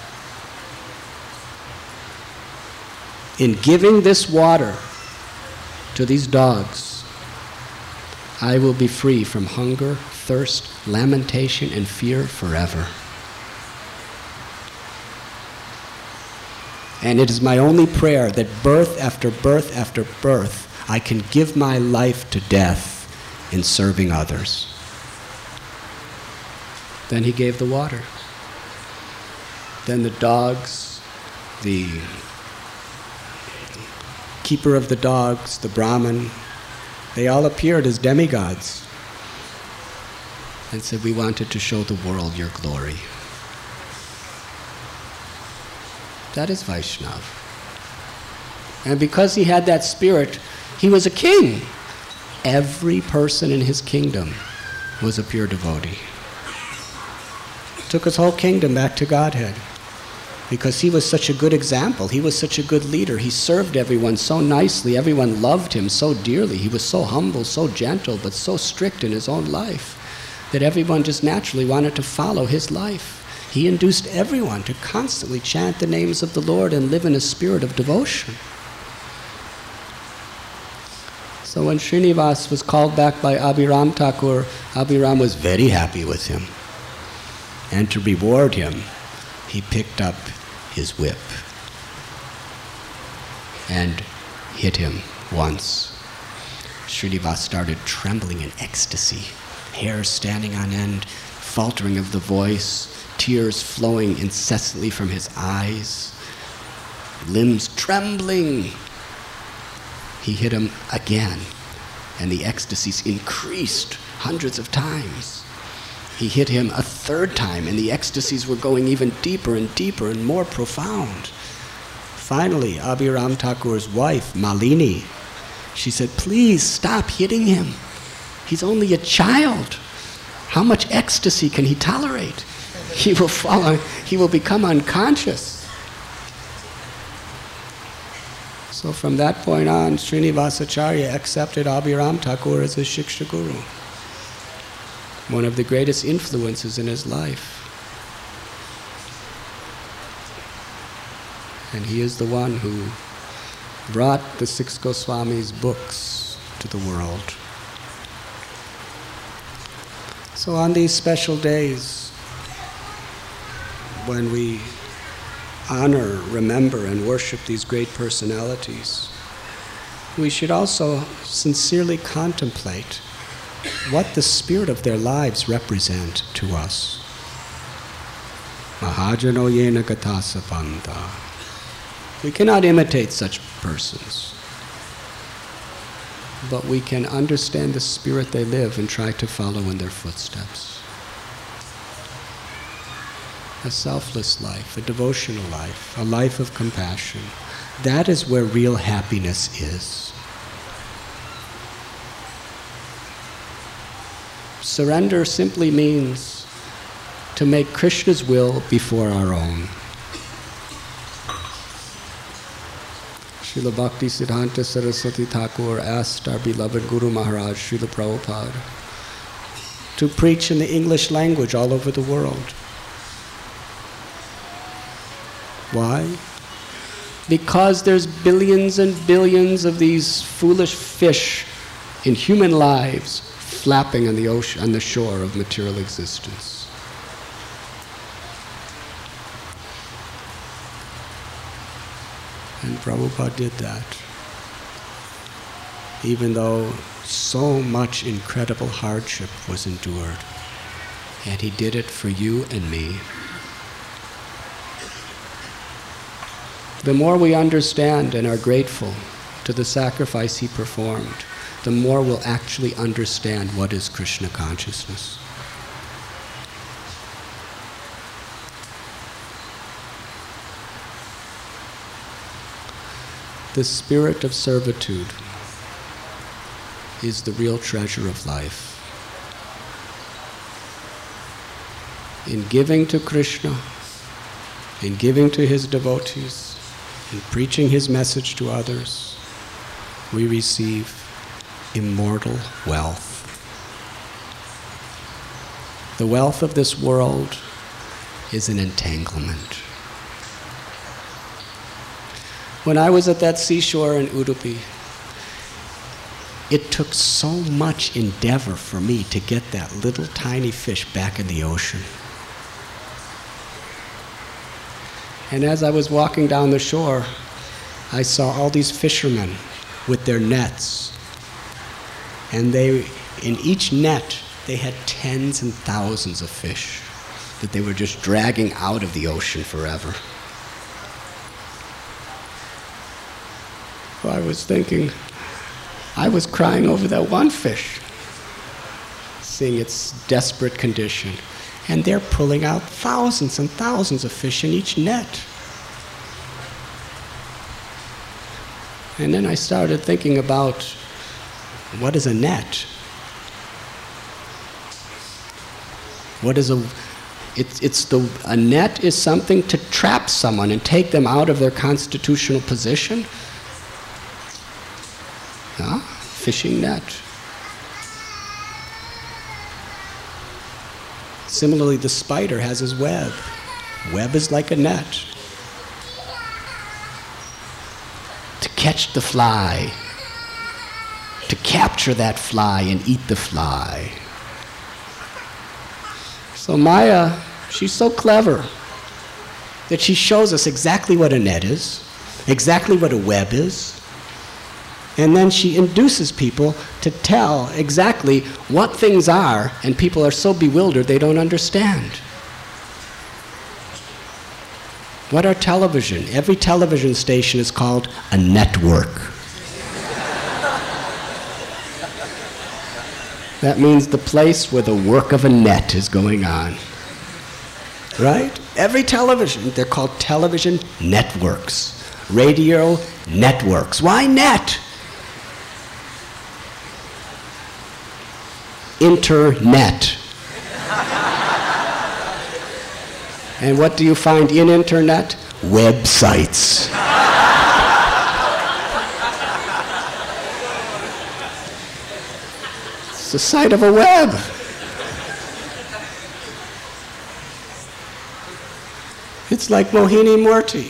A: In giving this water to these dogs, I will be free from hunger, thirst, lamentation, and fear forever. And it is my only prayer that birth after birth after birth, I can give my life to death in serving others. Then he gave the water. Then the dogs, the keeper of the dogs, the Brahmin, they all appeared as demigods and said, "We wanted to show the world your glory." That is Vaishnava. And because he had that spirit, he was a king. Every person in his kingdom was a pure devotee. Took his whole kingdom back to Godhead because he was such a good example. He was such a good leader. He served everyone so nicely. Everyone loved him so dearly. He was so humble, so gentle, but so strict in his own life that everyone just naturally wanted to follow his life. He induced everyone to constantly chant the names of the Lord and live in a spirit of devotion. So when Srinivas was called back by Abhiram Thakur, Abhiram was very happy with him. And to reward him, he picked up his whip and hit him once. Srinivas started trembling in ecstasy, hair standing on end, faltering of the voice, tears flowing incessantly from his eyes, limbs trembling. He hit him again, and the ecstasies increased hundreds of times. He hit him a third time, and the ecstasies were going even deeper and deeper and more profound. Finally, Abhiram Thakur's wife, Malini, she said, "Please stop hitting him. He's only a child. How much ecstasy can he tolerate? He will fall, he will become unconscious." So from that point on, Srinivasacharya accepted Abhiram Thakur as his Shiksha Guru, one of the greatest influences in his life. And he is the one who brought the six Goswamis' books to the world. So on these special days, when we honor, remember, and worship these great personalities, we should also sincerely contemplate what the spirit of their lives represent to us. Mahajano yena gatasapanta. We cannot imitate such persons, but we can understand the spirit they live and try to follow in their footsteps. A selfless life, a devotional life, a life of compassion. That is where real happiness is. Surrender simply means to make Krishna's will before our own. Srila Bhakti Siddhanta Saraswati Thakur asked our beloved Guru Maharaj, Srila Prabhupada, to preach in the English language all over the world. Why? Because there's billions and billions of these foolish fish in human lives flapping on the ocean, on the shore of material existence. And Prabhupada did that. Even though so much incredible hardship was endured. And he did it for you and me. The more we understand and are grateful to the sacrifice he performed, the more we'll actually understand what is Krishna consciousness. The spirit of servitude is the real treasure of life. In giving to Krishna, in giving to his devotees, in preaching his message to others, we receive immortal wealth. The wealth of this world is an entanglement. When I was at that seashore in Udupi, it took so much endeavor for me to get that little tiny fish back in the ocean. And as I was walking down the shore, I saw all these fishermen with their nets. And in each net, they had tens and thousands of fish that they were just dragging out of the ocean forever. Well, I was thinking, I was crying over that one fish, seeing its desperate condition. And they're pulling out thousands and thousands of fish in each net. And then I started thinking about, what is a net? What is a net is something to trap someone and take them out of their constitutional position. Yeah? Fishing net. Similarly, the spider has his web. Web is like a net. To catch the fly, to capture that fly and eat the fly. So Maya, she's so clever that she shows us exactly what a net is, exactly what a web is, and then she induces people to tell exactly what things are, and people are so bewildered they don't understand. What are television? Every television station is called a network. That means the place where the work of a net is going on. Right? Every television, they're called television networks. Radio networks. Why net? Internet. And what do you find in internet? Websites. It's the site of a web. It's like Mohini Murti.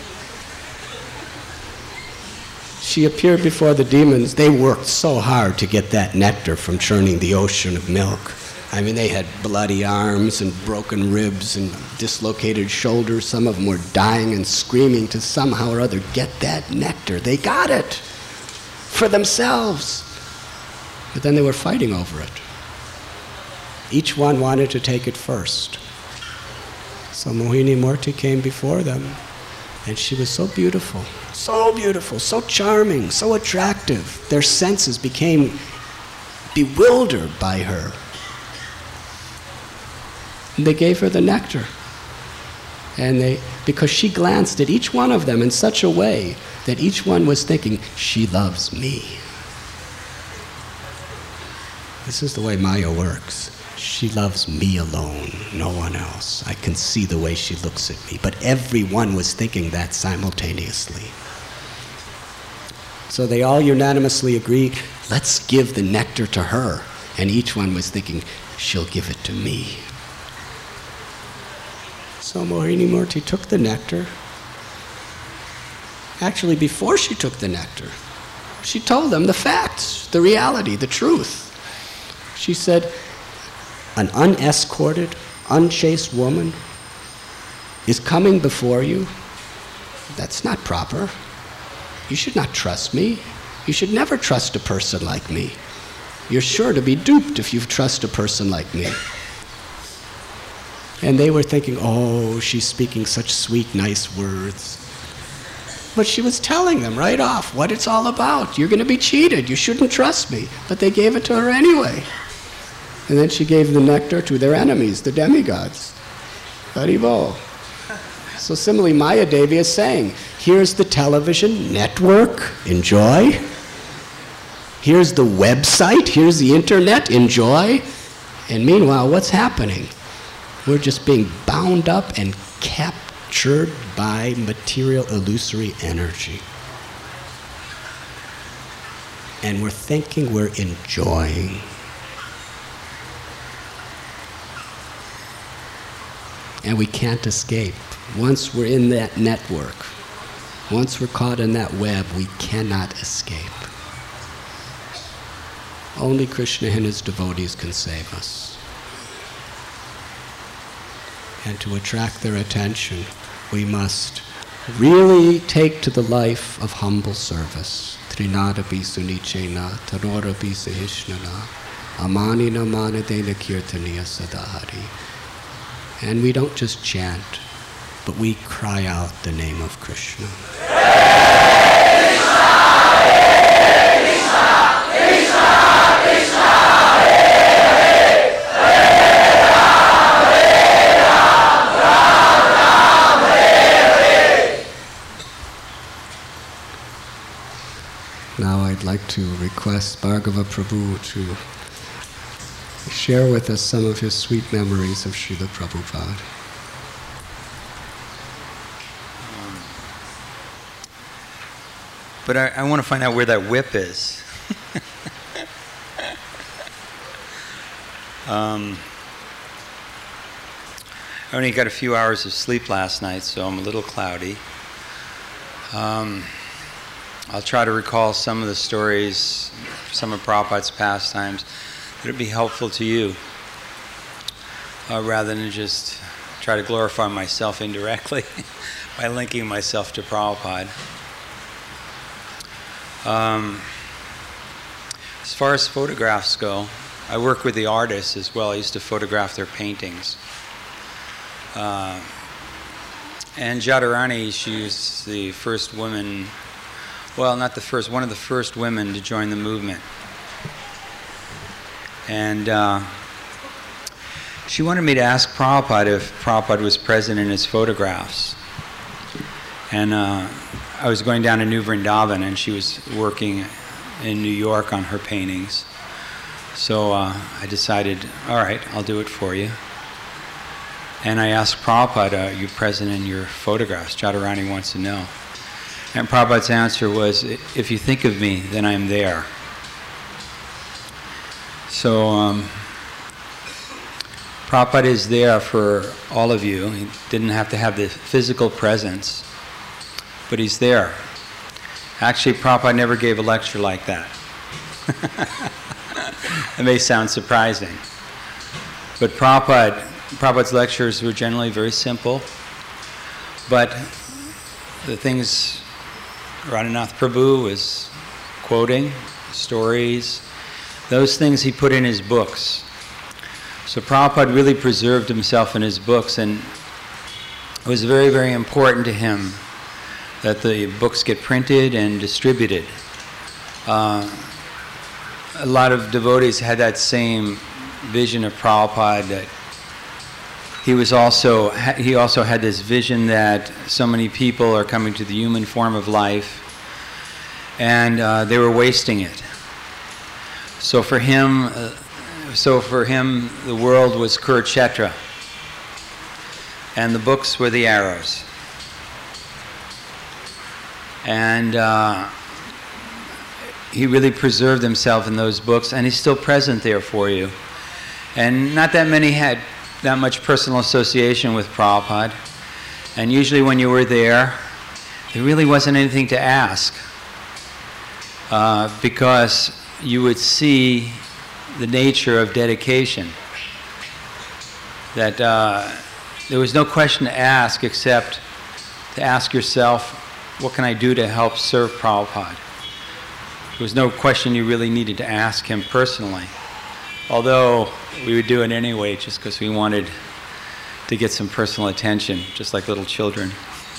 A: She appeared before the demons. They worked so hard to get that nectar from churning the ocean of milk. I mean, they had bloody arms and broken ribs and dislocated shoulders. Some of them were dying and screaming to somehow or other get that nectar. They got it. for themselves. But then they were fighting over it. Each one wanted to take it first. So Mohini Murti came before them, and she was so beautiful, so charming, so attractive. Their senses became bewildered by her. And they gave her the nectar. And because she glanced at each one of them in such a way that each one was thinking, she loves me. This is the way Maya works. She loves me alone, no one else. I can see the way she looks at me. But everyone was thinking that simultaneously. So they all unanimously agreed, let's give the nectar to her. And each one was thinking, she'll give it to me. So Mohini Murti took the nectar. Actually, before she took the nectar, she told them the facts, the reality, the truth. She said, an unescorted, unchaste woman is coming before you. That's not proper. You should not trust me. You should never trust a person like me. You're sure to be duped if you trust a person like me. And they were thinking, oh, she's speaking such sweet, nice words. But she was telling them right off what it's all about. You're going to be cheated. You shouldn't trust me. But they gave it to her anyway. And then she gave the nectar to their enemies, the demigods. Haribol. So similarly, Maya Devi is saying, here's the television network, enjoy. Here's the website, here's the internet, enjoy. And meanwhile, what's happening? We're just being bound up and captured by material illusory energy. And we're thinking we're enjoying. And we can't escape. Once we're in that network, once we're caught in that web, we cannot escape. Only Krishna and his devotees can save us. And to attract their attention, we must really take to the life of humble service. Trinadapi sunichena, tarorapi sahishnana, amanina manadena kirtaniya sadahari. And we don't just chant, but we cry out the name of Krishna. Now I'd like to request Bhargava Prabhu to share with us some of his sweet memories of Srila Prabhupada.
B: But I want to find out where that whip is. I only got a few hours of sleep last night, so I'm a little cloudy. I'll try to recall some of the stories, some of Prabhupada's pastimes, that would be helpful to you, rather than just try to glorify myself indirectly by linking myself to Prabhupada. As far as photographs go, I work with the artists as well. I used to photograph their paintings. And Jadharani, she was the first woman, well, not the first, one of the first women to join the movement. And she wanted me to ask Prabhupada if Prabhupada was present in his photographs. And I was going down to New Vrindavan, and she was working in New York on her paintings. So I decided, all right, I'll do it for you. And I asked Prabhupada, are you present in your photographs? Jadharani wants to know. And Prabhupada's answer was, if you think of me, then I'm there. So Prabhupada is there for all of you. He didn't have to have the physical presence, but he's there. Actually, Prabhupada never gave a lecture like that. It may sound surprising. But Prabhupada's lectures were generally very simple, but the things Radhanath Prabhu was quoting, stories, those things he put in his books. So Prabhupada really preserved himself in his books, and it was very, very important to him that the books get printed and distributed. A lot of devotees had that same vision of Prabhupada, that he also had this vision that so many people are coming to the human form of life, and they were wasting it. So for him, the world was Kurukshetra, and the books were the arrows. And he really preserved himself in those books, and he's still present there for you. And not that many had that much personal association with Prabhupada, and usually when you were there really wasn't anything to ask, because you would see the nature of dedication, that there was no question to ask except to ask yourself, what can I do to help serve Prabhupada? There was no question you really needed to ask him personally, although we would do it anyway just because we wanted to get some personal attention, just like little children.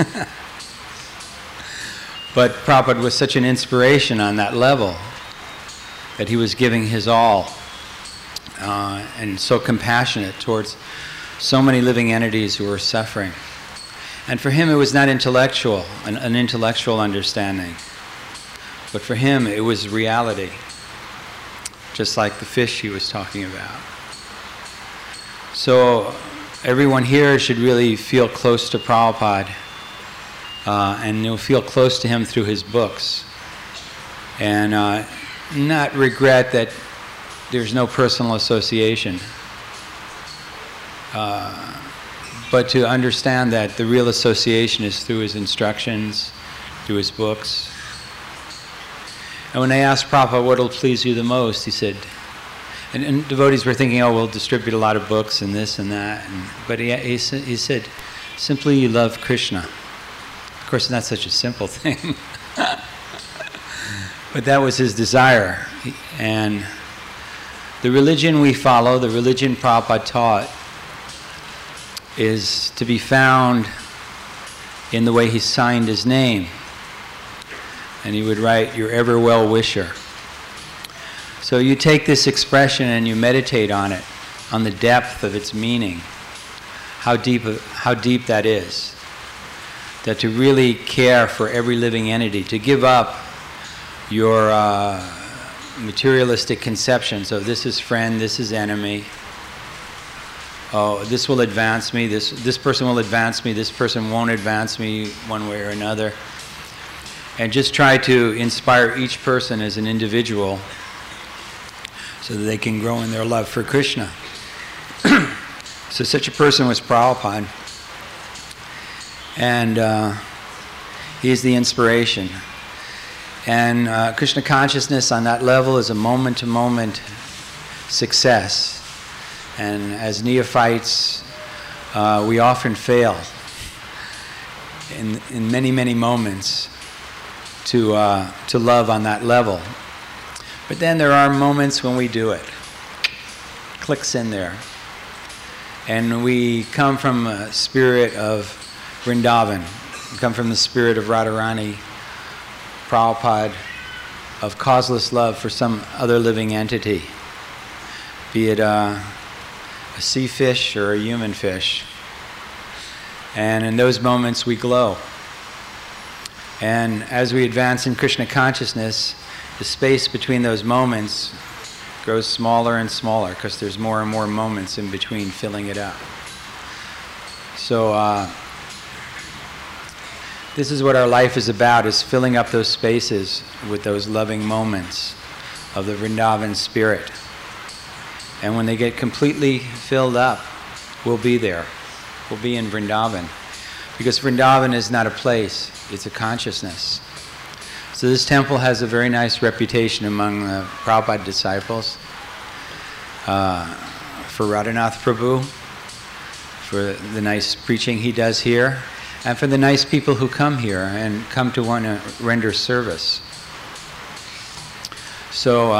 B: But Prabhupada was such an inspiration on that level that he was giving his all, and so compassionate towards so many living entities who were suffering. And for him it was not intellectual, an intellectual understanding, but for him it was reality, just like the fish he was talking about. So everyone here should really feel close to Prabhupada, and you'll feel close to him through his books, and not regret that there's no personal association, but to understand that the real association is through his instructions, through his books. And when they asked Prabhupada what will please you the most, he said, and devotees were thinking, oh, we'll distribute a lot of books and this and that, but he said, simply you love Krishna. Of course, it's not such a simple thing. But that was his desire. And the religion we follow, the religion Prabhupada taught, is to be found in the way he signed his name. And he would write, your ever well-wisher. So you take this expression and you meditate on it, on the depth of its meaning, how deep that is. That to really care for every living entity, to give up your materialistic conceptions of this is friend, this is enemy, oh, this will advance me, this person will advance me, this person won't advance me one way or another. And just try to inspire each person as an individual so that they can grow in their love for Krishna. So such a person was Prabhupada. And he is the inspiration. And Krishna consciousness on that level is a moment-to-moment success. And as neophytes, we often fail in many, many moments to love on that level. But then there are moments when we do it. Clicks in there. And we come from a spirit of Vrindavan. We come from the spirit of Radharani, Prabhupada, of causeless love for some other living entity, be it a sea fish or a human fish. And in those moments we glow. And as we advance in Krishna consciousness, the space between those moments grows smaller and smaller because there's more and more moments in between filling it up. So this is what our life is about, is filling up those spaces with those loving moments of the Vrindavan spirit. And when they get completely filled up, we'll be there. We'll be in Vrindavan. Because Vrindavan is not a place, it's a consciousness. So this temple has a very nice reputation among the Prabhupada disciples for Radhanath Prabhu, for the nice preaching he does here, and for the nice people who come here and come to want to render service. So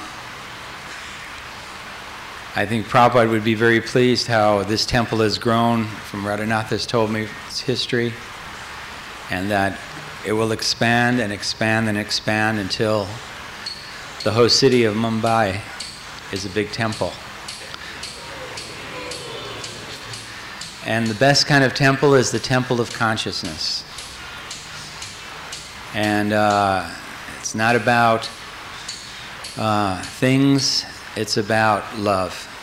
B: I think Prabhupada would be very pleased how this temple has grown. From Radhanath has told me its history, and that it will expand and expand and expand until the host city of Mumbai is a big temple. And the best kind of temple is the temple of consciousness. And it's not about things, it's about love.